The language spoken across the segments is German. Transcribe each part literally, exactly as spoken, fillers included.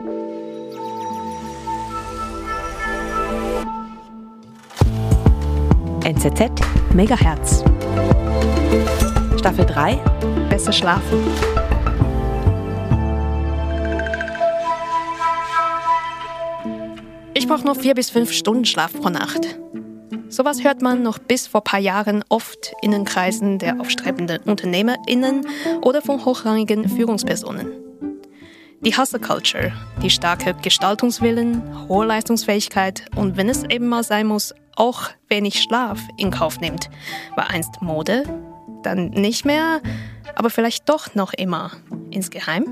N Z Z Megahertz. Staffel drei. Besser schlafen. Ich brauche nur vier bis fünf Stunden Schlaf pro Nacht. Sowas hört man noch bis vor ein paar Jahren oft in den Kreisen der aufstrebenden UnternehmerInnen oder von hochrangigen Führungspersonen. Die Hustle Culture, die starke Gestaltungswillen, hohe Leistungsfähigkeit und wenn es eben mal sein muss, auch wenig Schlaf in Kauf nimmt, war einst Mode, dann nicht mehr, aber vielleicht doch noch immer insgeheim.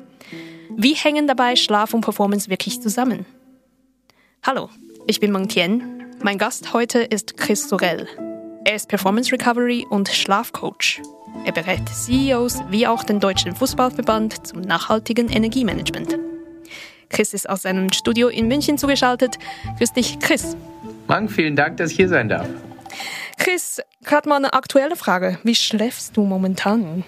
Wie hängen dabei Schlaf und Performance wirklich zusammen? Hallo, ich bin Meng Tian. Mein Gast heute ist Chris Sorel. Er ist Performance Recovery und Schlafcoach. Er berät C E Os wie auch den Deutschen Fußballverband zum nachhaltigen Energiemanagement. Chris ist aus seinem Studio in München zugeschaltet. Grüß dich, Chris. Mang, vielen Dank, dass ich hier sein darf. Chris, gerade mal eine aktuelle Frage. Wie schläfst du momentan?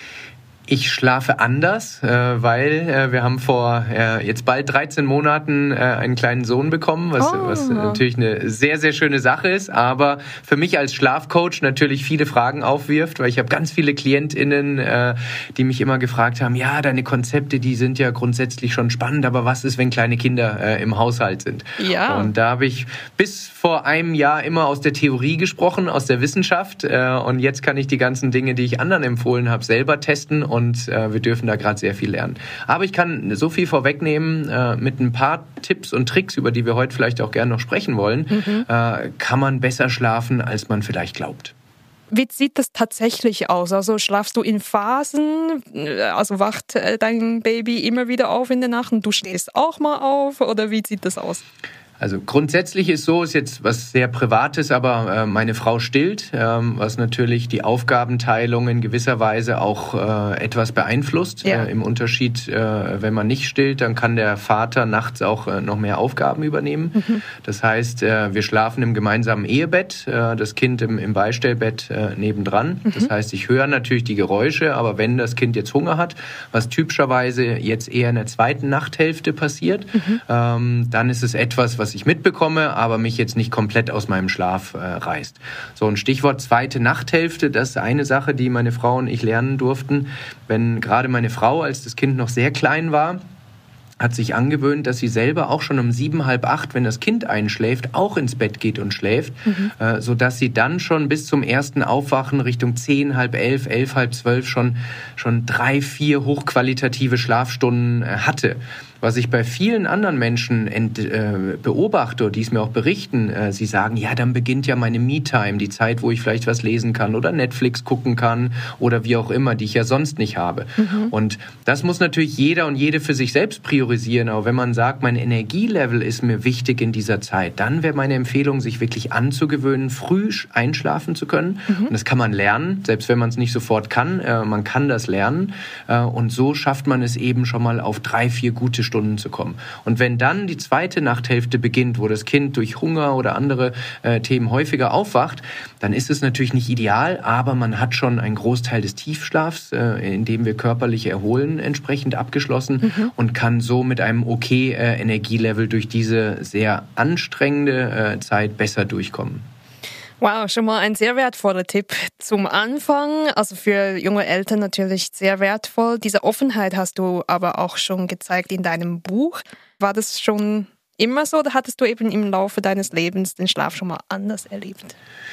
Ich schlafe anders, äh, weil äh, wir haben vor äh, jetzt bald dreizehn Monaten äh, einen kleinen Sohn bekommen, was, oh. was natürlich eine sehr, sehr schöne Sache ist, aber für mich als Schlafcoach natürlich viele Fragen aufwirft, weil ich habe ganz viele KlientInnen, äh, die mich immer gefragt haben, ja, deine Konzepte, die sind ja grundsätzlich schon spannend, aber was ist, wenn kleine Kinder äh, im Haushalt sind? Ja. Und da habe ich bis vor einem Jahr immer aus der Theorie gesprochen, aus der Wissenschaft äh, und jetzt kann ich die ganzen Dinge, die ich anderen empfohlen habe, selber testen und äh, wir dürfen da gerade sehr viel lernen. Aber ich kann so viel vorwegnehmen, äh, mit ein paar Tipps und Tricks, über die wir heute vielleicht auch gerne noch sprechen wollen, mhm. äh, kann man besser schlafen, als man vielleicht glaubt. Wie sieht das tatsächlich aus? Also schlafst du in Phasen? Also wacht dein Baby immer wieder auf in der Nacht und du stehst auch mal auf? Oder wie sieht das aus? Also grundsätzlich ist so, ist jetzt was sehr Privates, aber äh, meine Frau stillt, ähm, was natürlich die Aufgabenteilung in gewisser Weise auch äh, etwas beeinflusst. Ja. Äh, Im Unterschied, äh, wenn man nicht stillt, dann kann der Vater nachts auch äh, noch mehr Aufgaben übernehmen. Mhm. Das heißt, äh, wir schlafen im gemeinsamen Ehebett, äh, das Kind im, im Beistellbett äh, nebendran. Mhm. Das heißt, ich höre natürlich die Geräusche, aber wenn das Kind jetzt Hunger hat, was typischerweise jetzt eher in der zweiten Nachthälfte passiert, mhm. ähm, dann ist es etwas, was was ich mitbekomme, aber mich jetzt nicht komplett aus meinem Schlaf äh, reißt. So ein Stichwort zweite Nachthälfte, das ist eine Sache, die meine Frau und ich lernen durften. Wenn gerade meine Frau, als das Kind noch sehr klein war, hat sich angewöhnt, dass sie selber auch schon um sieben, halb acht, wenn das Kind einschläft, auch ins Bett geht und schläft, mhm. äh, sodass sie dann schon bis zum ersten Aufwachen Richtung zehn, halb elf, elf, halb zwölf schon, schon drei, vier hochqualitative Schlafstunden äh, hatte. Was ich bei vielen anderen Menschen ent, äh, beobachte, die es mir auch berichten, äh, sie sagen, ja, dann beginnt ja meine Me-Time, die Zeit, wo ich vielleicht was lesen kann oder Netflix gucken kann oder wie auch immer, die ich ja sonst nicht habe. Mhm. Und das muss natürlich jeder und jede für sich selbst priorisieren. Aber wenn man sagt, mein Energielevel ist mir wichtig in dieser Zeit, dann wäre meine Empfehlung, sich wirklich anzugewöhnen, früh einschlafen zu können. Mhm. Und das kann man lernen, selbst wenn man es nicht sofort kann. Äh, man kann das lernen. Äh, und so schafft man es eben schon mal auf drei, vier gute Stunden zu kommen. Und wenn dann die zweite Nachthälfte beginnt, wo das Kind durch Hunger oder andere äh, Themen häufiger aufwacht, dann ist es natürlich nicht ideal, aber man hat schon einen Großteil des Tiefschlafs, äh, in dem wir körperlich erholen, entsprechend abgeschlossen mhm. und kann so mit einem okay äh, Energielevel durch diese sehr anstrengende äh, Zeit besser durchkommen. Wow, schon mal ein sehr wertvoller Tipp zum Anfang. Also für junge Eltern natürlich sehr wertvoll. Diese Offenheit hast du aber auch schon gezeigt in deinem Buch. War das schon immer so oder hattest du eben im Laufe deines Lebens den Schlaf schon mal anders erlebt?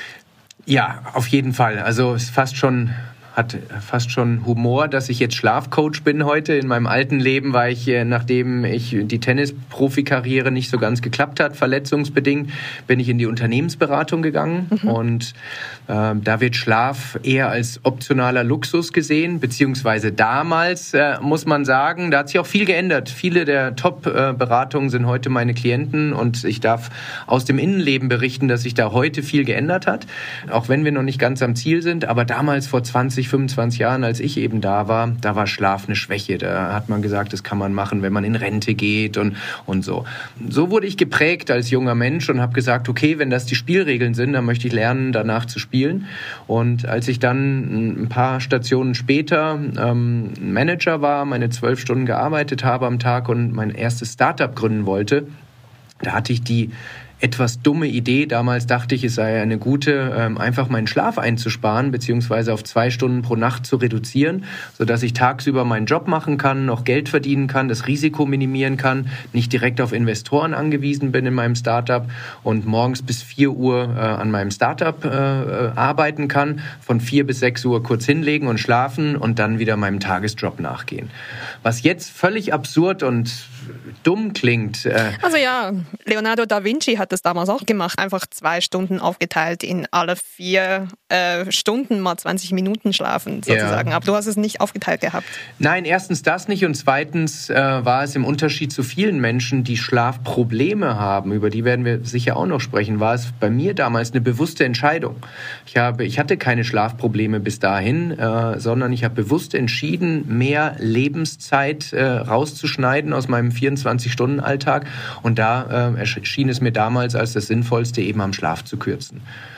Ja, auf jeden Fall. Also es ist fast schon... hat fast schon Humor, dass ich jetzt Schlafcoach bin heute. In meinem alten Leben war ich, nachdem ich die Tennis-Profikarriere nicht so ganz geklappt hat, verletzungsbedingt, bin ich in die Unternehmensberatung gegangen. Mhm. Und äh, da wird Schlaf eher als optionaler Luxus gesehen, beziehungsweise damals, äh, muss man sagen, da hat sich auch viel geändert. Viele der Top-Beratungen sind heute meine Klienten und ich darf aus dem Innenleben berichten, dass sich da heute viel geändert hat, auch wenn wir noch nicht ganz am Ziel sind. Aber damals vor zwanzig zwanzig, fünfundzwanzig Jahren, als ich eben da war, da war Schlaf eine Schwäche. Da hat man gesagt, das kann man machen, wenn man in Rente geht und, und so. So wurde ich geprägt als junger Mensch und habe gesagt, okay, wenn das die Spielregeln sind, dann möchte ich lernen, danach zu spielen. Und als ich dann ein paar Stationen später ähm, Manager war, meine zwölf Stunden gearbeitet habe am Tag und mein erstes Startup gründen wollte, da hatte ich die etwas dumme Idee. Damals dachte ich, es sei eine gute, einfach meinen Schlaf einzusparen, beziehungsweise auf zwei Stunden pro Nacht zu reduzieren, sodass ich tagsüber meinen Job machen kann, noch Geld verdienen kann, das Risiko minimieren kann, nicht direkt auf Investoren angewiesen bin in meinem Startup und morgens bis vier Uhr äh, an meinem Startup äh, arbeiten kann, von vier bis sechs Uhr kurz hinlegen und schlafen und dann wieder meinem Tagesjob nachgehen. Was jetzt völlig absurd und dumm klingt. Äh also ja, Leonardo da Vinci hat das damals auch gemacht. Einfach zwei Stunden aufgeteilt in alle vier äh, Stunden mal zwanzig Minuten schlafen sozusagen. Ja. Aber du hast es nicht aufgeteilt gehabt. Nein, erstens das nicht und zweitens äh, war es im Unterschied zu vielen Menschen, die Schlafprobleme haben, über die werden wir sicher auch noch sprechen, war es bei mir damals eine bewusste Entscheidung. Ich habe, ich hatte keine Schlafprobleme bis dahin, äh, sondern ich habe bewusst entschieden, mehr Lebenszeit äh, rauszuschneiden aus meinem vierundzwanzig-Stunden-Alltag und da äh, erschien es mir damals als das Sinnvollste, eben am Schlaf zu kürzen.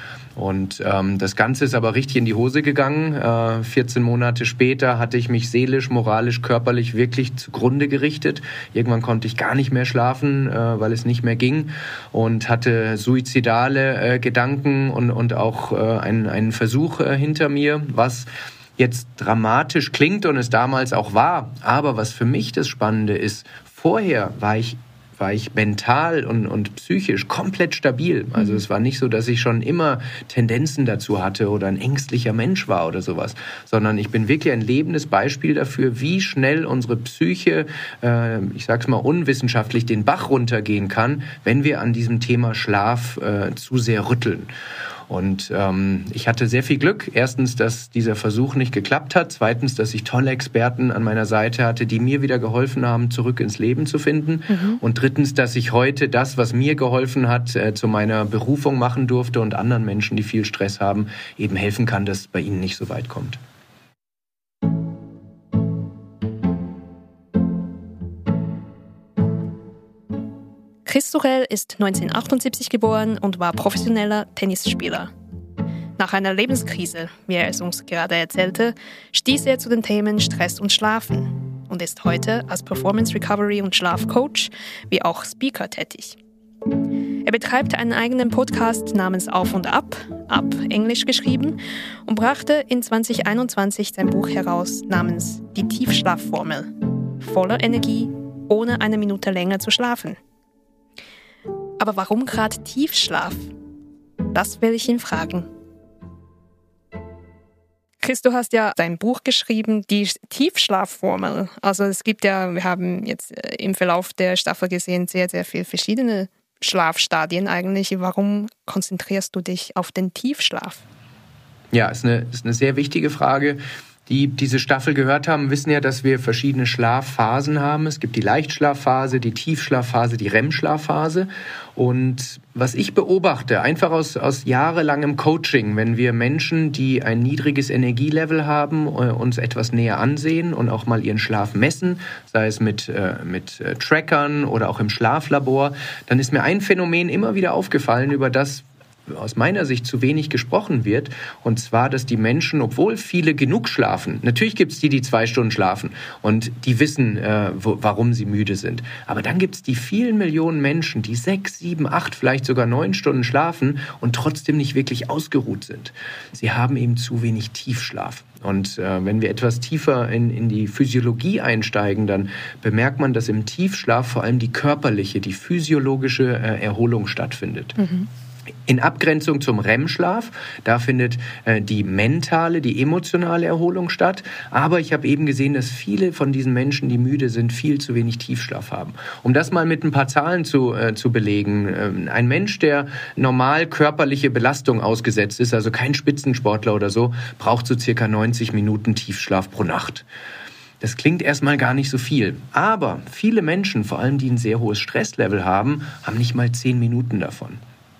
Und ähm, das Ganze ist aber richtig in die Hose gegangen. Äh, vierzehn Monate später hatte ich mich seelisch, moralisch, körperlich wirklich zugrunde gerichtet. Irgendwann konnte ich gar nicht mehr schlafen, äh, weil es nicht mehr ging und hatte suizidale äh, Gedanken und, und auch äh, einen, einen Versuch äh, hinter mir, was jetzt dramatisch klingt und es damals auch war. Aber was für mich das Spannende ist, vorher war ich war ich mental und, und psychisch komplett stabil. Also es war nicht so, dass ich schon immer Tendenzen dazu hatte oder ein ängstlicher Mensch war oder sowas, sondern ich bin wirklich ein lebendes Beispiel dafür, wie schnell unsere Psyche, äh, ich sag's mal unwissenschaftlich, den Bach runtergehen kann, wenn wir an diesem Thema Schlaf äh, zu sehr rütteln. Und ähm, ich hatte sehr viel Glück. Erstens, dass dieser Versuch nicht geklappt hat. Zweitens, dass ich tolle Experten an meiner Seite hatte, die mir wieder geholfen haben, zurück ins Leben zu finden. Mhm. Und drittens, dass ich heute das, was mir geholfen hat, äh, zu meiner Berufung machen durfte und anderen Menschen, die viel Stress haben, eben helfen kann, dass es bei ihnen nicht so weit kommt. Chris Sorel ist neunzehnhundertachtundsiebzig geboren und war professioneller Tennisspieler. Nach einer Lebenskrise, wie er es uns gerade erzählte, stieß er zu den Themen Stress und Schlafen und ist heute als Performance Recovery und Schlafcoach wie auch Speaker tätig. Er betreibt einen eigenen Podcast namens Auf und Ab, Ab Englisch geschrieben, und brachte in zwanzig einundzwanzig sein Buch heraus namens Die Tiefschlafformel. Voller Energie, ohne eine Minute länger zu schlafen. Aber warum gerade Tiefschlaf? Das will ich ihn fragen. Chris, du hast ja dein Buch geschrieben, die Tiefschlafformel. Also es gibt ja, wir haben jetzt im Verlauf der Staffel gesehen, sehr, sehr viele verschiedene Schlafstadien eigentlich. Warum konzentrierst du dich auf den Tiefschlaf? Ja, ist eine, ist eine sehr wichtige Frage. Die diese Staffel gehört haben, wissen ja, dass wir verschiedene Schlafphasen haben. Es gibt die Leichtschlafphase, die Tiefschlafphase, die R E M-Schlafphase. Und was ich beobachte, einfach aus, aus jahrelangem Coaching, wenn wir Menschen, die ein niedriges Energielevel haben, uns etwas näher ansehen und auch mal ihren Schlaf messen, sei es mit, äh, mit äh, Trackern oder auch im Schlaflabor, dann ist mir ein Phänomen immer wieder aufgefallen, über das aus meiner Sicht zu wenig gesprochen wird, und zwar, dass die Menschen, obwohl viele genug schlafen, natürlich gibt es die, die zwei Stunden schlafen und die wissen, äh, wo, warum sie müde sind, aber dann gibt es die vielen Millionen Menschen, die sechs, sieben, acht, vielleicht sogar neun Stunden schlafen und trotzdem nicht wirklich ausgeruht sind. Sie haben eben zu wenig Tiefschlaf. Und äh, wenn wir etwas tiefer in, in die Physiologie einsteigen, dann bemerkt man, dass im Tiefschlaf vor allem die körperliche, die physiologische äh, Erholung stattfindet. Mhm. In Abgrenzung zum R E M-Schlaf, da findet äh, die mentale, die emotionale Erholung statt. Aber ich habe eben gesehen, dass viele von diesen Menschen, die müde sind, viel zu wenig Tiefschlaf haben. Um das mal mit ein paar Zahlen zu, äh, zu belegen. Ähm, ein Mensch, der normal körperliche Belastung ausgesetzt ist, also kein Spitzensportler oder so, braucht so circa neunzig Minuten Tiefschlaf pro Nacht. Das klingt erstmal gar nicht so viel. Aber viele Menschen, vor allem die ein sehr hohes Stresslevel haben, haben nicht mal zehn Minuten davon.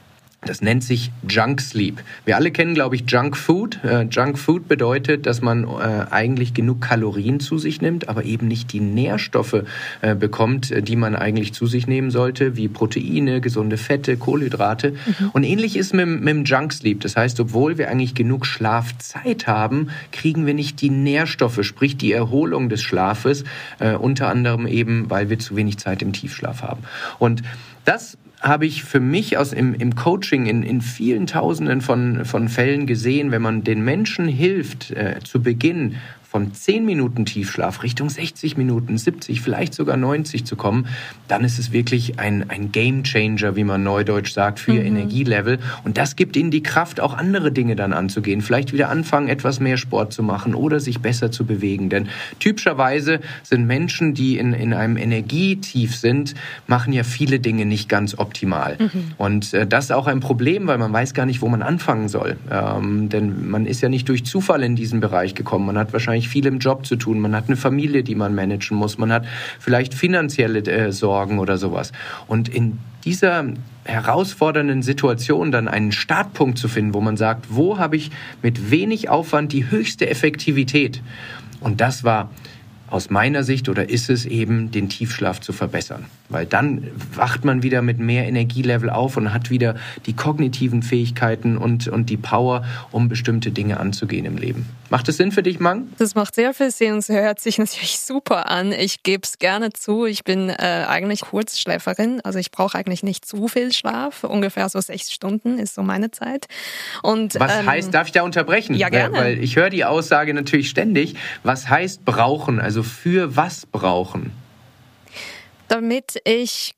Das nennt sich Junk Sleep. Wir alle kennen, glaube ich, Junk Food. Äh, Junk Food bedeutet, dass man äh, eigentlich genug Kalorien zu sich nimmt, aber eben nicht die Nährstoffe äh, bekommt, die man eigentlich zu sich nehmen sollte, wie Proteine, gesunde Fette, Kohlenhydrate. Mhm. Und ähnlich ist mit, mit dem Junk Sleep. Das heißt, obwohl wir eigentlich genug Schlafzeit haben, kriegen wir nicht die Nährstoffe, sprich die Erholung des Schlafes, äh, unter anderem eben, weil wir zu wenig Zeit im Tiefschlaf haben. Und das habe ich für mich aus im, im Coaching in, in vielen Tausenden von, von Fällen gesehen, wenn man den Menschen hilft, äh, zu Beginn von zehn Minuten Tiefschlaf Richtung sechzig Minuten, siebzig, vielleicht sogar neunzig zu kommen, dann ist es wirklich ein, ein Gamechanger, wie man neudeutsch sagt, für ihr mhm. Energielevel. Und das gibt ihnen die Kraft, auch andere Dinge dann anzugehen. Vielleicht wieder anfangen, etwas mehr Sport zu machen oder sich besser zu bewegen. Denn typischerweise sind Menschen, die in, in einem Energietief sind, machen ja viele Dinge nicht ganz optimal. Mhm. Und äh, das ist auch ein Problem, weil man weiß gar nicht, wo man anfangen soll. Ähm, denn man ist ja nicht durch Zufall in diesen Bereich gekommen. Man hat wahrscheinlich viel im Job zu tun, man hat eine Familie, die man managen muss, man hat vielleicht finanzielle äh, Sorgen oder sowas. Und in dieser herausfordernden Situation dann einen Startpunkt zu finden, wo man sagt, wo habe ich mit wenig Aufwand die höchste Effektivität? Und das war aus meiner Sicht oder ist es eben, den Tiefschlaf zu verbessern. Weil dann wacht man wieder mit mehr Energielevel auf und hat wieder die kognitiven Fähigkeiten und, und die Power, um bestimmte Dinge anzugehen im Leben. Macht das Sinn für dich, Mang? Das macht sehr viel Sinn und es hört sich natürlich super an. Ich gebe es gerne zu, ich bin äh, eigentlich Kurzschläferin, also ich brauche eigentlich nicht zu viel Schlaf, ungefähr so sechs Stunden ist so meine Zeit. Und, was ähm, heißt, darf ich da unterbrechen? Ja, gerne. Weil ich höre die Aussage natürlich ständig, was heißt brauchen, also für was brauchen? Damit ich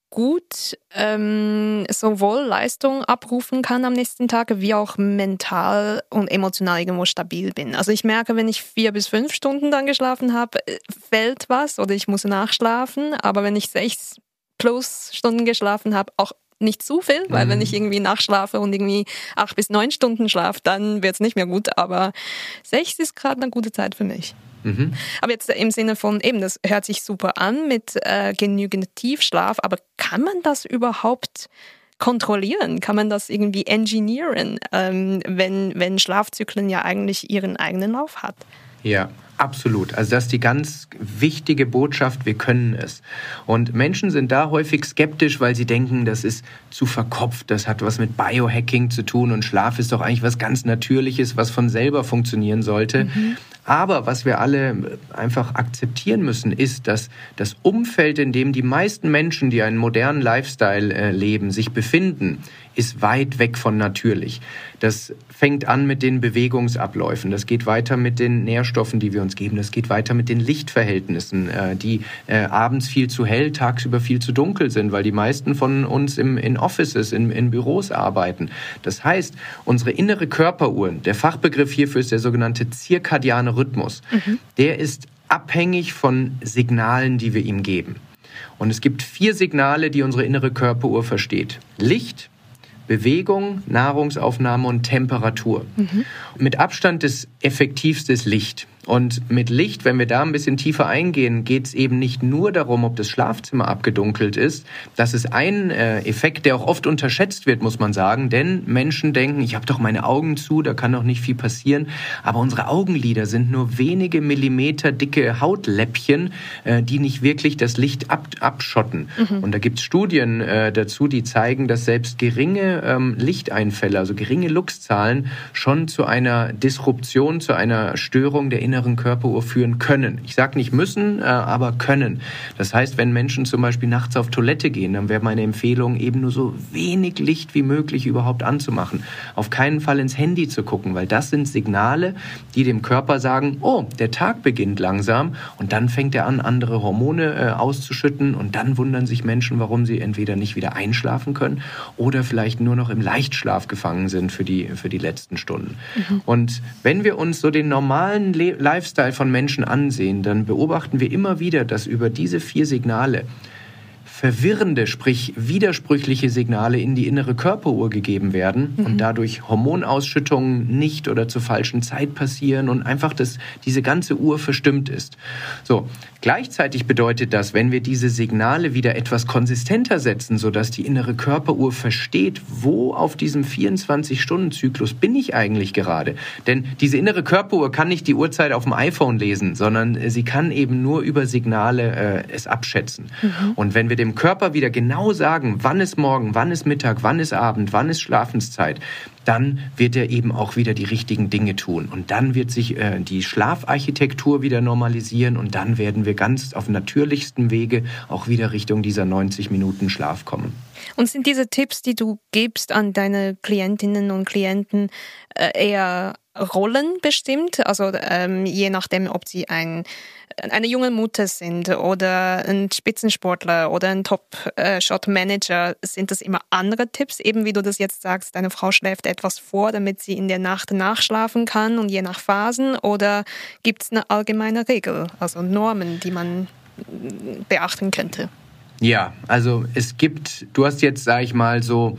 gut ähm, sowohl Leistung abrufen kann am nächsten Tag, wie auch mental und emotional irgendwo stabil bin. Also ich merke, wenn ich vier bis fünf Stunden dann geschlafen habe, fällt was oder ich muss nachschlafen. Aber wenn ich sechs plus Stunden geschlafen habe, auch nicht zu viel, weil mhm. wenn ich irgendwie nachschlafe und irgendwie acht bis neun Stunden schlafe, dann wird es nicht mehr gut. Aber sechs ist gerade eine gute Zeit für mich. Mhm. Aber jetzt im Sinne von, eben, das hört sich super an mit äh, genügend Tiefschlaf, aber kann man das überhaupt kontrollieren? Kann man das irgendwie engineeren, ähm, wenn, wenn Schlafzyklen ja eigentlich ihren eigenen Lauf hat? Ja, absolut. Also das ist die ganz wichtige Botschaft, wir können es. Und Menschen sind da häufig skeptisch, weil sie denken, das ist zu verkopft, das hat was mit Biohacking zu tun und Schlaf ist doch eigentlich was ganz Natürliches, was von selber funktionieren sollte. Mhm. Aber was wir alle einfach akzeptieren müssen, ist, dass das Umfeld, in dem die meisten Menschen, die einen modernen Lifestyle äh, leben, sich befinden, ist weit weg von natürlich. Das fängt an mit den Bewegungsabläufen, das geht weiter mit den Nährstoffen, die wir uns geben, das geht weiter mit den Lichtverhältnissen, äh, die äh, abends viel zu hell, tagsüber viel zu dunkel sind, weil die meisten von uns im, in Offices, in, in Büros arbeiten. Das heißt, unsere innere Körperuhr, der Fachbegriff hierfür ist der sogenannte zirkadiane Rhythmus, mhm. der ist abhängig von Signalen, die wir ihm geben. Und es gibt vier Signale, die unsere innere Körperuhr versteht. Licht, Bewegung, Nahrungsaufnahme und Temperatur. Mhm. Mit Abstand das effektivste Licht. Und mit Licht, wenn wir da ein bisschen tiefer eingehen, geht es eben nicht nur darum, ob das Schlafzimmer abgedunkelt ist. Das ist ein äh, Effekt, der auch oft unterschätzt wird, muss man sagen. Denn Menschen denken, ich habe doch meine Augen zu, da kann doch nicht viel passieren. Aber unsere Augenlider sind nur wenige Millimeter dicke Hautläppchen, äh, die nicht wirklich das Licht ab, abschotten. Mhm. Und da gibt es Studien äh, dazu, die zeigen, dass selbst geringe ähm, Lichteinfälle, also geringe Luxzahlen, schon zu einer Disruption, zu einer Störung der inneren Körperuhr führen können. Ich sage nicht müssen, aber können. Das heißt, wenn Menschen zum Beispiel nachts auf Toilette gehen, dann wäre meine Empfehlung, eben nur so wenig Licht wie möglich überhaupt anzumachen. Auf keinen Fall ins Handy zu gucken, weil das sind Signale, die dem Körper sagen, oh, der Tag beginnt langsam und dann fängt er an, andere Hormone äh, auszuschütten und dann wundern sich Menschen, warum sie entweder nicht wieder einschlafen können oder vielleicht nur noch im Leichtschlaf gefangen sind für die, für die letzten Stunden. Mhm. Und wenn wir uns so den normalen Le- Lifestyle von Menschen ansehen, dann beobachten wir immer wieder, dass über diese vier Signale verwirrende, sprich widersprüchliche Signale in die innere Körperuhr gegeben werden mhm. und dadurch Hormonausschüttungen nicht oder zur falschen Zeit passieren und einfach das, diese ganze Uhr verstimmt ist. So, gleichzeitig bedeutet das, wenn wir diese Signale wieder etwas konsistenter setzen, sodass die innere Körperuhr versteht, wo auf diesem vierundzwanzig-Stunden-Zyklus bin ich eigentlich gerade. Denn diese innere Körperuhr kann nicht die Uhrzeit auf dem iPhone lesen, sondern sie kann eben nur über Signale äh, es abschätzen. Mhm. Und wenn wir dem Körper wieder genau sagen, wann ist Morgen, wann ist Mittag, wann ist Abend, wann ist Schlafenszeit, dann wird er eben auch wieder die richtigen Dinge tun. Und dann wird sich äh, die Schlafarchitektur wieder normalisieren und dann werden wir ganz auf natürlichstem Wege auch wieder Richtung dieser neunzig Minuten Schlaf kommen. Und sind diese Tipps, die du gibst an deine Klientinnen und Klienten, äh, eher rollenbestimmt? Also ähm, je nachdem, ob sie ein, eine junge Mutter sind oder ein Spitzensportler oder ein Top-Shot-Manager, sind das immer andere Tipps? Eben wie du das jetzt sagst, deine Frau schläft etwas vor, damit sie in der Nacht nachschlafen kann und je nach Phasen? Oder gibt es eine allgemeine Regel, also Normen, die man beachten könnte? Ja, also es gibt, du hast jetzt, sag ich mal, so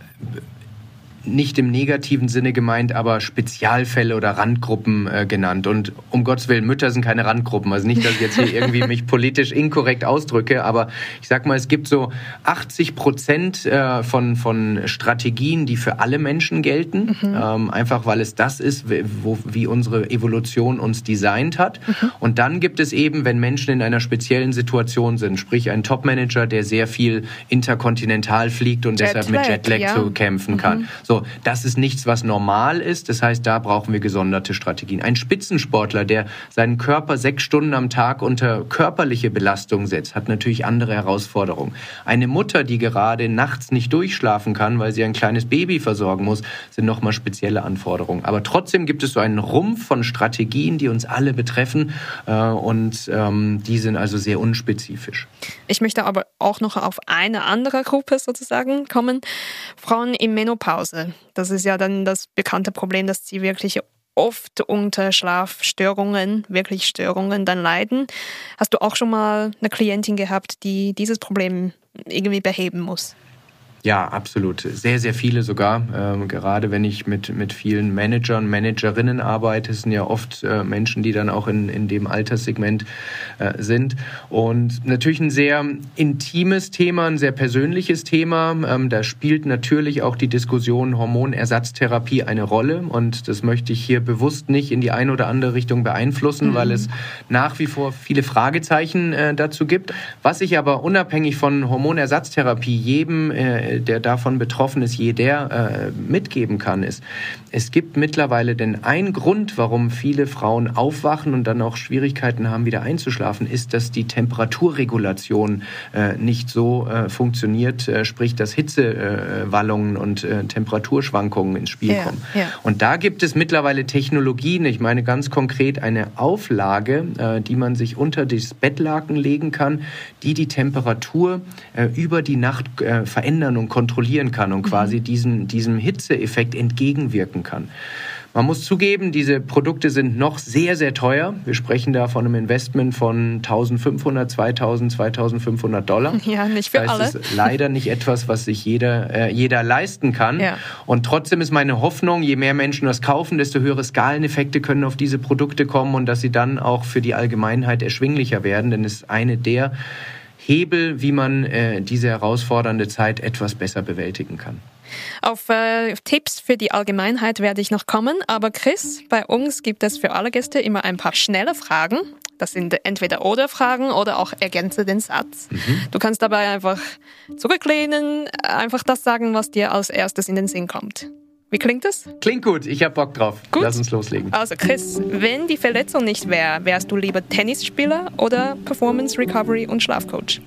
nicht im negativen Sinne gemeint, aber Spezialfälle oder Randgruppen äh, genannt. Und um Gottes Willen, Mütter sind keine Randgruppen. Also nicht, dass ich jetzt hier irgendwie mich politisch inkorrekt ausdrücke, aber ich sag mal, es gibt so achtzig Prozent äh, von, von Strategien, die für alle Menschen gelten. Mhm. Ähm, einfach, weil es das ist, wo, wie unsere Evolution uns designt hat. Mhm. Und dann gibt es eben, wenn Menschen in einer speziellen Situation sind, sprich ein Topmanager, der sehr viel interkontinental fliegt und Jetlag, deshalb mit Jetlag ja. zu kämpfen mhm. kann. So, das ist nichts, was normal ist. Das heißt, da brauchen wir gesonderte Strategien. Ein Spitzensportler, der seinen Körper sechs Stunden am Tag unter körperliche Belastung setzt, hat natürlich andere Herausforderungen. Eine Mutter, die gerade nachts nicht durchschlafen kann, weil sie ein kleines Baby versorgen muss, sind nochmal spezielle Anforderungen. Aber trotzdem gibt es so einen Rumpf von Strategien, die uns alle betreffen äh, und ähm, die sind also sehr unspezifisch. Ich möchte aber auch noch auf eine andere Gruppe sozusagen kommen. Frauen in Menopause. Das ist ja dann das bekannte Problem, dass sie wirklich oft unter Schlafstörungen, wirklich Störungen dann leiden. Hast du auch schon mal eine Klientin gehabt, die dieses Problem irgendwie beheben muss? Ja, absolut. Sehr, sehr viele sogar. Ähm, gerade wenn ich mit, mit vielen Managern, Managerinnen arbeite, sind ja oft äh, Menschen, die dann auch in, in dem Alterssegment äh, sind. Und natürlich ein sehr intimes Thema, ein sehr persönliches Thema. Ähm, da spielt natürlich auch die Diskussion Hormonersatztherapie eine Rolle. Und das möchte ich hier bewusst nicht in die eine oder andere Richtung beeinflussen, mhm. weil es nach wie vor viele Fragezeichen äh, dazu gibt. Was ich aber unabhängig von Hormonersatztherapie jedem äh, der davon betroffen ist, jeder äh, mitgeben kann, ist, es gibt mittlerweile denn ein Grund, warum viele Frauen aufwachen und dann auch Schwierigkeiten haben, wieder einzuschlafen, ist, dass die Temperaturregulation äh, nicht so äh, funktioniert, äh, sprich, dass Hitzewallungen äh, und äh, Temperaturschwankungen ins Spiel ja, kommen. Ja. Und da gibt es mittlerweile Technologien, ich meine ganz konkret eine Auflage, äh, die man sich unter das Bettlaken legen kann, die die Temperatur äh, über die Nacht äh, verändern und kontrollieren kann und quasi diesem, diesem Hitzeeffekt entgegenwirken kann. Man muss zugeben, diese Produkte sind noch sehr, sehr teuer. Wir sprechen da von einem Investment von eintausendfünfhundert, zweitausend, zweitausendfünfhundert Dollar. Ja, nicht für das heißt, alle. Es ist leider nicht etwas, was sich jeder, äh, jeder leisten kann. Ja. Und trotzdem ist meine Hoffnung, je mehr Menschen das kaufen, desto höhere Skaleneffekte können auf diese Produkte kommen und dass sie dann auch für die Allgemeinheit erschwinglicher werden. Denn es ist eine der Hebel, wie man äh, diese herausfordernde Zeit etwas besser bewältigen kann. Auf äh, Tipps für die Allgemeinheit werde ich noch kommen, aber Chris, bei uns gibt es für alle Gäste immer ein paar schnelle Fragen. Das sind entweder Oder-Fragen oder auch ergänze den Satz. Mhm. Du kannst dabei einfach zurücklehnen, einfach das sagen, was dir als erstes in den Sinn kommt. Wie klingt das? Klingt gut, ich hab Bock drauf. Gut. Lass uns loslegen. Also Chris, wenn die Verletzung nicht wäre, wärst du lieber Tennisspieler oder Performance Recovery und Schlafcoach?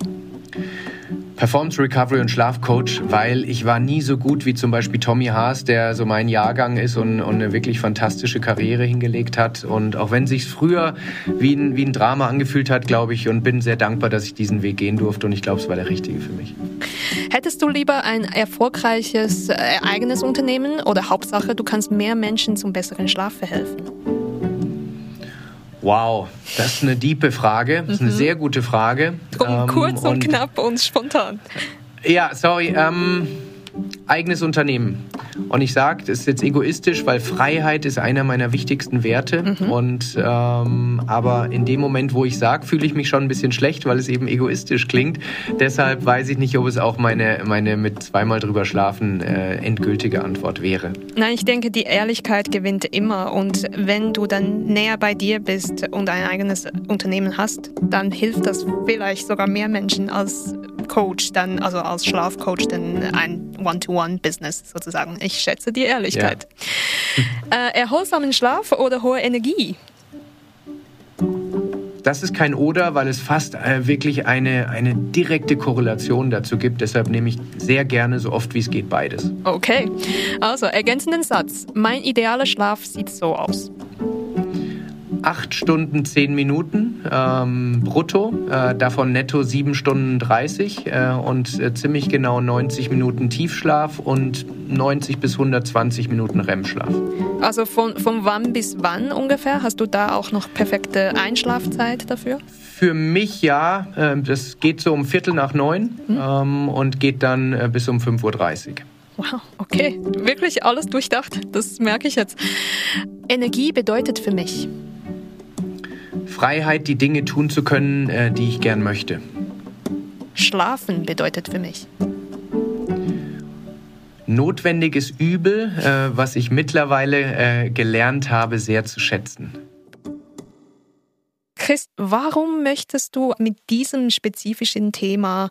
Performance Recovery und Schlafcoach, weil ich war nie so gut wie zum Beispiel Tommy Haas, der so mein Jahrgang ist und, und eine wirklich fantastische Karriere hingelegt hat. Und auch wenn es sich früher wie ein, wie ein Drama angefühlt hat, glaube ich, und bin sehr dankbar, dass ich diesen Weg gehen durfte. Und ich glaube, es war der richtige für mich. Hättest du lieber ein erfolgreiches äh, eigenes Unternehmen oder Hauptsache, du kannst mehr Menschen zum besseren Schlaf verhelfen? Wow, das ist eine tiefe Frage. Das ist eine mhm. sehr gute Frage. Drum ähm, kurz und, und knapp und spontan. Ja, sorry. Ähm, eigenes Unternehmen. Und ich sage, das ist jetzt egoistisch, weil Freiheit ist einer meiner wichtigsten Werte. Mhm. Und ähm, aber in dem Moment, wo ich sage, fühle ich mich schon ein bisschen schlecht, weil es eben egoistisch klingt. Deshalb weiß ich nicht, ob es auch meine, meine mit zweimal drüber schlafen äh, endgültige Antwort wäre. Nein, ich denke, die Ehrlichkeit gewinnt immer. Und wenn du dann näher bei dir bist und ein eigenes Unternehmen hast, dann hilft das vielleicht sogar mehr Menschen als Coach, dann, also als Schlafcoach, dann ein One-to-One-Business sozusagen. Ich schätze die Ehrlichkeit. Ja. äh, erholsamen Schlaf oder hohe Energie? Das ist kein Oder, weil es fast äh, wirklich eine, eine direkte Korrelation dazu gibt. Deshalb nehme ich sehr gerne, so oft wie es geht, beides. Okay, also ergänzenden Satz. Mein idealer Schlaf sieht so aus. Acht Stunden, zehn Minuten ähm, brutto, äh, davon netto sieben Stunden dreißig äh, und äh, ziemlich genau neunzig Minuten Tiefschlaf und neunzig bis hundertzwanzig Minuten R E M-Schlaf. Also von, von wann bis wann ungefähr? Hast du da auch noch perfekte Einschlafzeit dafür? Für mich ja, äh, das geht so um Viertel nach neun mhm. ähm, und geht dann äh, bis um fünf Uhr dreißig. Wow, okay, wirklich alles durchdacht, das merke ich jetzt. Energie bedeutet für mich Freiheit, die Dinge tun zu können, äh, die ich gern möchte. Schlafen bedeutet für mich notwendiges Übel, äh, was ich mittlerweile äh, gelernt habe, sehr zu schätzen. Chris, warum möchtest du mit diesem spezifischen Thema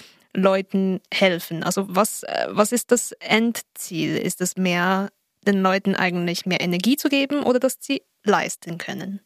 Leuten helfen? Also was, äh, was ist das Endziel? Ist es mehr, den Leuten eigentlich mehr Energie zu geben oder dass sie leisten können?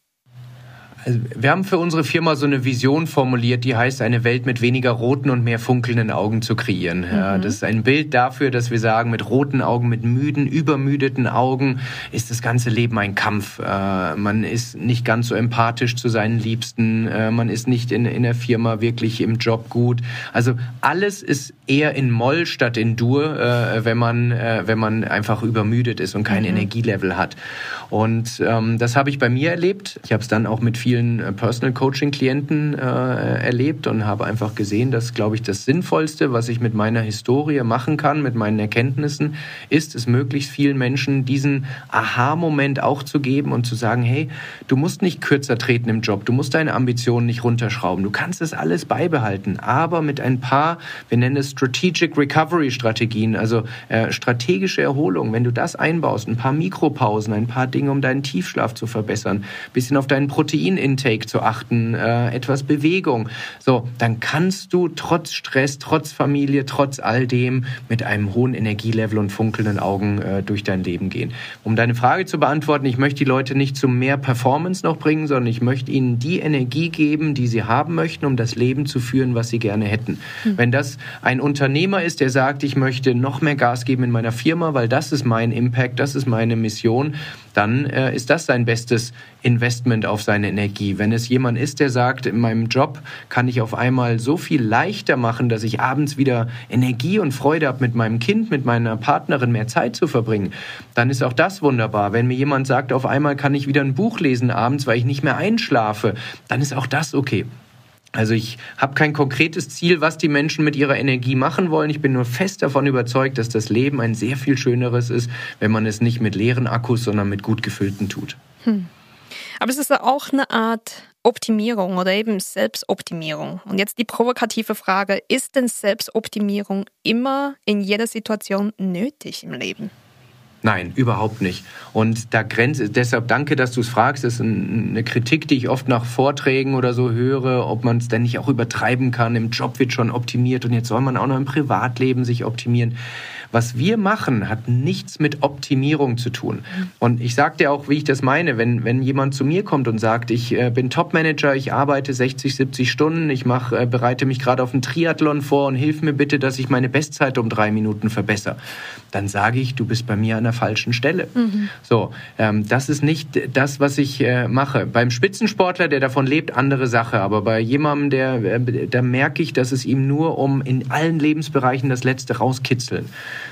Also wir haben für unsere Firma so eine Vision formuliert, die heißt, eine Welt mit weniger roten und mehr funkelnden Augen zu kreieren. Mhm. Ja, das ist ein Bild dafür, dass wir sagen, mit roten Augen, mit müden, übermüdeten Augen ist das ganze Leben ein Kampf. Äh, man ist nicht ganz so empathisch zu seinen Liebsten, äh, man ist nicht in, in der Firma wirklich im Job gut. Also alles ist eher in Moll statt in Dur, äh, wenn man, äh, wenn man einfach übermüdet ist und kein mhm. Energielevel hat. Und ähm, das habe ich bei mir erlebt. Ich habe es dann auch mit vielen Personal Coaching Klienten äh, erlebt und habe einfach gesehen, dass, glaube ich, das Sinnvollste, was ich mit meiner Historie machen kann, mit meinen Erkenntnissen, ist es möglichst vielen Menschen diesen Aha-Moment auch zu geben und zu sagen, hey, du musst nicht kürzer treten im Job, du musst deine Ambitionen nicht runterschrauben, du kannst das alles beibehalten, aber mit ein paar, wir nennen es Strategic Recovery Strategien, also äh, strategische Erholung, wenn du das einbaust, ein paar Mikropausen, ein paar Dinge, um deinen Tiefschlaf zu verbessern, ein bisschen auf deinen Protein Intake zu achten, äh, etwas Bewegung. So, dann kannst du trotz Stress, trotz Familie, trotz all dem mit einem hohen Energielevel und funkelnden Augen äh, durch dein Leben gehen. Um deine Frage zu beantworten, ich möchte die Leute nicht zu mehr Performance noch bringen, sondern ich möchte ihnen die Energie geben, die sie haben möchten, um das Leben zu führen, was sie gerne hätten. Mhm. Wenn das ein Unternehmer ist, der sagt, ich möchte noch mehr Gas geben in meiner Firma, weil das ist mein Impact, das ist meine Mission, dann äh, ist das sein bestes Investment auf seine Energie. Wenn es jemand ist, der sagt, in meinem Job kann ich auf einmal so viel leichter machen, dass ich abends wieder Energie und Freude habe, mit meinem Kind, mit meiner Partnerin mehr Zeit zu verbringen, dann ist auch das wunderbar. Wenn mir jemand sagt, auf einmal kann ich wieder ein Buch lesen abends, weil ich nicht mehr einschlafe, dann ist auch das okay. Also ich habe kein konkretes Ziel, was die Menschen mit ihrer Energie machen wollen. Ich bin nur fest davon überzeugt, dass das Leben ein sehr viel schöneres ist, wenn man es nicht mit leeren Akkus, sondern mit gut gefüllten tut. Hm. Aber es ist auch eine Art Optimierung oder eben Selbstoptimierung. Und jetzt die provokative Frage, ist denn Selbstoptimierung immer in jeder Situation nötig im Leben? Nein, überhaupt nicht. Und da grenzt, deshalb danke, dass du es fragst. Das ist eine Kritik, die ich oft nach Vorträgen oder so höre, ob man es denn nicht auch übertreiben kann. Im Job wird schon optimiert und jetzt soll man auch noch im Privatleben sich optimieren. Was wir machen, hat nichts mit Optimierung zu tun. Und ich sage dir auch, wie ich das meine, wenn, wenn jemand zu mir kommt und sagt, ich äh, bin Topmanager, ich arbeite sechzig, siebzig Stunden, ich mach, äh, bereite mich gerade auf einen Triathlon vor und hilf mir bitte, dass ich meine Bestzeit um drei Minuten verbessere, dann sage ich, du bist bei mir an der falschen Stelle. Mhm. So, ähm, das ist nicht das, was ich äh, mache. Beim Spitzensportler, der davon lebt, andere Sache. Aber bei jemandem, der, äh, da merke ich, dass es ihm nur um in allen Lebensbereichen das Letzte rauskitzeln.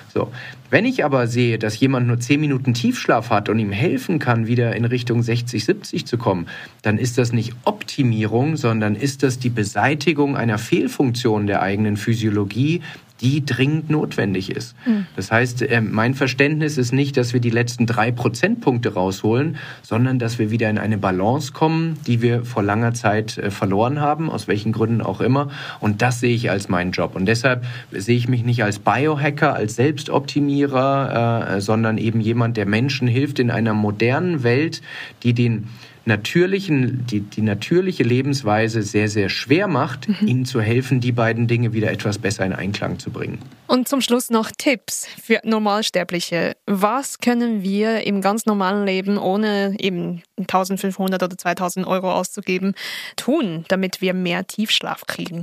So. Wenn ich aber sehe, dass jemand nur zehn Minuten Tiefschlaf hat und ihm helfen kann, wieder in Richtung sechzig, siebzig zu kommen, dann ist das nicht Optimierung, sondern ist das die Beseitigung einer Fehlfunktion der eigenen Physiologie, die dringend notwendig ist. Mhm. Das heißt, mein Verständnis ist nicht, dass wir die letzten drei Prozentpunkte rausholen, sondern dass wir wieder in eine Balance kommen, die wir vor langer Zeit verloren haben, aus welchen Gründen auch immer. Und das sehe ich als meinen Job. Und deshalb sehe ich mich nicht als Biohacker, als Selbstoptimierer, äh, sondern eben jemand, der Menschen hilft in einer modernen Welt, die den natürlichen, die, die natürliche Lebensweise sehr, sehr schwer macht, mhm. ihnen zu helfen, die beiden Dinge wieder etwas besser in Einklang zu bringen. Und zum Schluss noch Tipps für Normalsterbliche. Was können wir im ganz normalen Leben, ohne eben eintausendfünfhundert oder zweitausend Euro auszugeben, tun, damit wir mehr Tiefschlaf kriegen?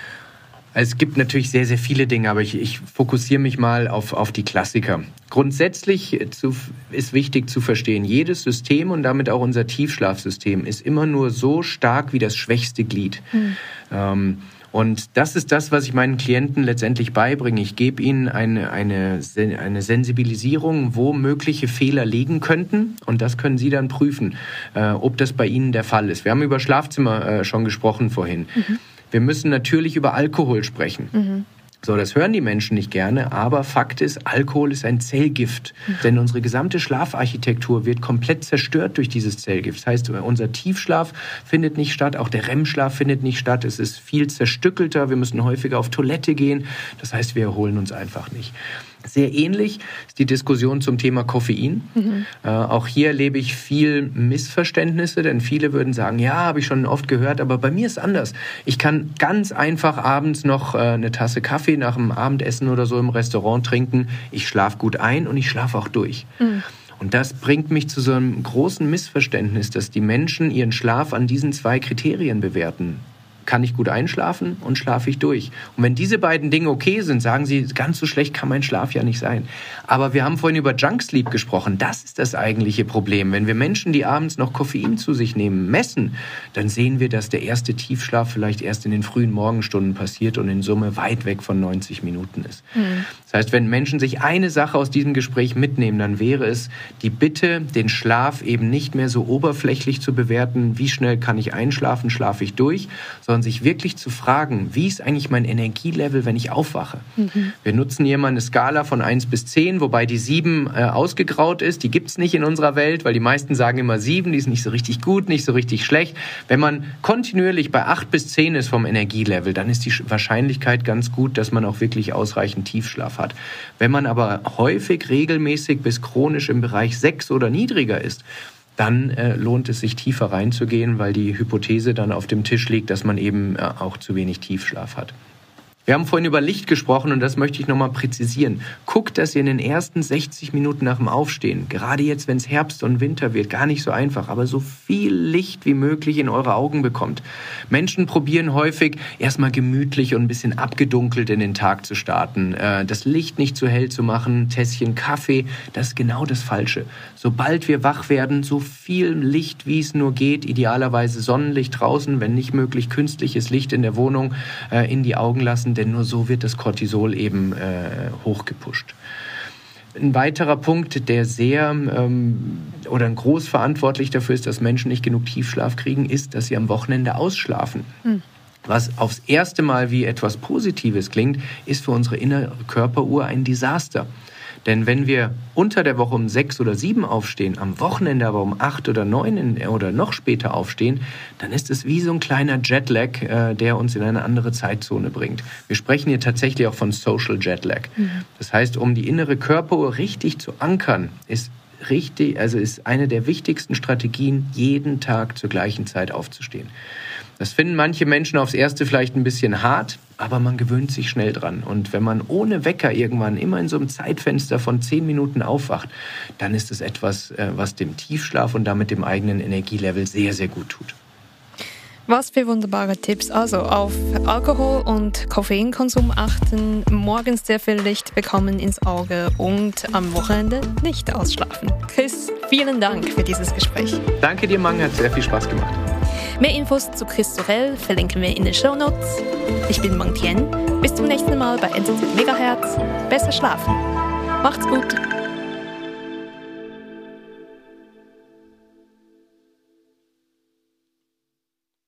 Es gibt natürlich sehr, sehr viele Dinge, aber ich, ich fokussiere mich mal auf, auf die Klassiker. Grundsätzlich zu, ist wichtig zu verstehen, jedes System und damit auch unser Tiefschlafsystem ist immer nur so stark wie das schwächste Glied. Mhm. Ähm, und das ist das, was ich meinen Klienten letztendlich beibringe. Ich gebe ihnen eine, eine, eine Sensibilisierung, wo mögliche Fehler liegen könnten. Und das können sie dann prüfen, äh, ob das bei ihnen der Fall ist. Wir haben über Schlafzimmer äh, schon gesprochen vorhin. Mhm. Wir müssen natürlich über Alkohol sprechen. Mhm. So, das hören die Menschen nicht gerne, aber Fakt ist, Alkohol ist ein Zellgift. Mhm. Denn unsere gesamte Schlafarchitektur wird komplett zerstört durch dieses Zellgift. Das heißt, unser Tiefschlaf findet nicht statt, auch der R E M-Schlaf findet nicht statt. Es ist viel zerstückelter, wir müssen häufiger auf Toilette gehen. Das heißt, wir erholen uns einfach nicht. Sehr ähnlich ist die Diskussion zum Thema Koffein. Mhm. Äh, auch hier erlebe ich viel Missverständnisse, denn viele würden sagen, ja, habe ich schon oft gehört, aber bei mir ist es anders. Ich kann ganz einfach abends noch äh, eine Tasse Kaffee nach dem Abendessen oder so im Restaurant trinken. Ich schlafe gut ein und ich schlafe auch durch. Mhm. Und das bringt mich zu so einem großen Missverständnis, dass die Menschen ihren Schlaf an diesen zwei Kriterien bewerten. Kann ich gut einschlafen und schlafe ich durch? Und wenn diese beiden Dinge okay sind, sagen sie, ganz so schlecht kann mein Schlaf ja nicht sein. Aber wir haben vorhin über Junk Sleep gesprochen. Das ist das eigentliche Problem. Wenn wir Menschen, die abends noch Koffein zu sich nehmen, messen, dann sehen wir, dass der erste Tiefschlaf vielleicht erst in den frühen Morgenstunden passiert und in Summe weit weg von neunzig Minuten ist. Mhm. Das heißt, wenn Menschen sich eine Sache aus diesem Gespräch mitnehmen, dann wäre es die Bitte, den Schlaf eben nicht mehr so oberflächlich zu bewerten, wie schnell kann ich einschlafen, schlafe ich durch, sondern sich wirklich zu fragen, wie ist eigentlich mein Energielevel, wenn ich aufwache? Mhm. Wir nutzen hier mal eine Skala von eins bis zehn, wobei die sieben äh, ausgegraut ist. Die gibt es nicht in unserer Welt, weil die meisten sagen immer sieben, die ist nicht so richtig gut, nicht so richtig schlecht. Wenn man kontinuierlich bei acht bis zehn ist vom Energielevel, dann ist die Wahrscheinlichkeit ganz gut, dass man auch wirklich ausreichend Tiefschlaf hat. Wenn man aber häufig, regelmäßig bis chronisch im Bereich sechs oder niedriger ist, dann äh, lohnt es sich tiefer reinzugehen, weil die Hypothese dann auf dem Tisch liegt, dass man eben äh, auch zu wenig Tiefschlaf hat. Wir haben vorhin über Licht gesprochen und das möchte ich nochmal präzisieren. Guckt, dass ihr in den ersten sechzig Minuten nach dem Aufstehen, gerade jetzt, wenn es Herbst und Winter wird, gar nicht so einfach, aber so viel Licht wie möglich in eure Augen bekommt. Menschen probieren häufig, erstmal gemütlich und ein bisschen abgedunkelt in den Tag zu starten. Das Licht nicht zu hell zu machen, Tässchen Kaffee, das ist genau das Falsche. Sobald wir wach werden, so viel Licht, wie es nur geht, idealerweise Sonnenlicht draußen, wenn nicht möglich künstliches Licht in der Wohnung, in die Augen lassen, denn nur so wird das Cortisol eben äh, hochgepusht. Ein weiterer Punkt, der sehr ähm, oder ein groß verantwortlich dafür ist, dass Menschen nicht genug Tiefschlaf kriegen, ist, dass sie am Wochenende ausschlafen. Mhm. Was aufs erste Mal wie etwas Positives klingt, ist für unsere innere Körperuhr ein Desaster. Denn wenn wir unter der Woche um sechs oder sieben aufstehen, am Wochenende aber um acht oder neun oder noch später aufstehen, dann ist es wie so ein kleiner Jetlag, äh, der uns in eine andere Zeitzone bringt. Wir sprechen hier tatsächlich auch von Social Jetlag. Mhm. Das heißt, um die innere Körperuhr richtig zu ankern, ist richtig, also ist eine der wichtigsten Strategien, jeden Tag zur gleichen Zeit aufzustehen. Das finden manche Menschen aufs Erste vielleicht ein bisschen hart, aber man gewöhnt sich schnell dran. Und wenn man ohne Wecker irgendwann immer in so einem Zeitfenster von zehn Minuten aufwacht, dann ist es etwas, was dem Tiefschlaf und damit dem eigenen Energielevel sehr, sehr gut tut. Was für wunderbare Tipps. Also auf Alkohol- und Koffeinkonsum achten, morgens sehr viel Licht bekommen ins Auge und am Wochenende nicht ausschlafen. Chris, vielen Dank für dieses Gespräch. Danke dir, Mang, hat sehr viel Spaß gemacht. Mehr Infos zu Chris Sorel verlinken wir in den Shownotes. Ich bin Mang Tien. Bis zum nächsten Mal bei N Z Z Megahertz. Besser schlafen. Macht's gut.